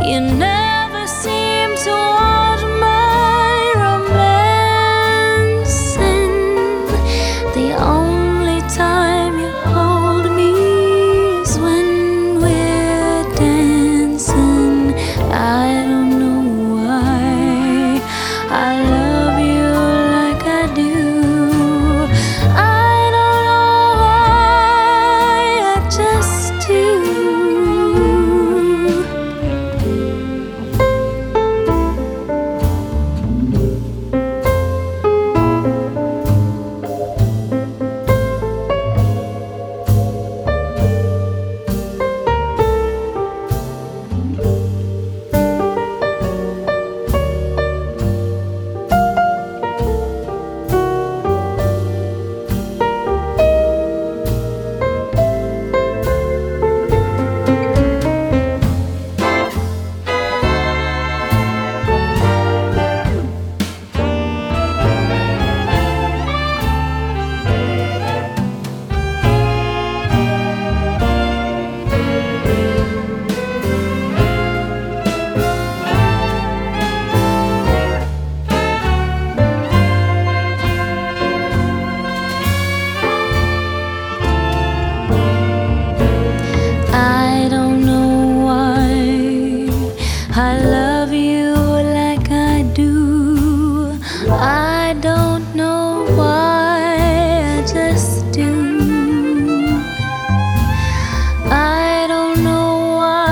You never seem to want my romancing. The only time you hold me is when we're dancing. I don't know why I love you like I do. I don't know why, I just do. I love you like I do. I don't know why, I just do. I don't know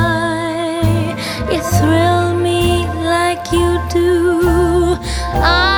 why you thrill me like you do.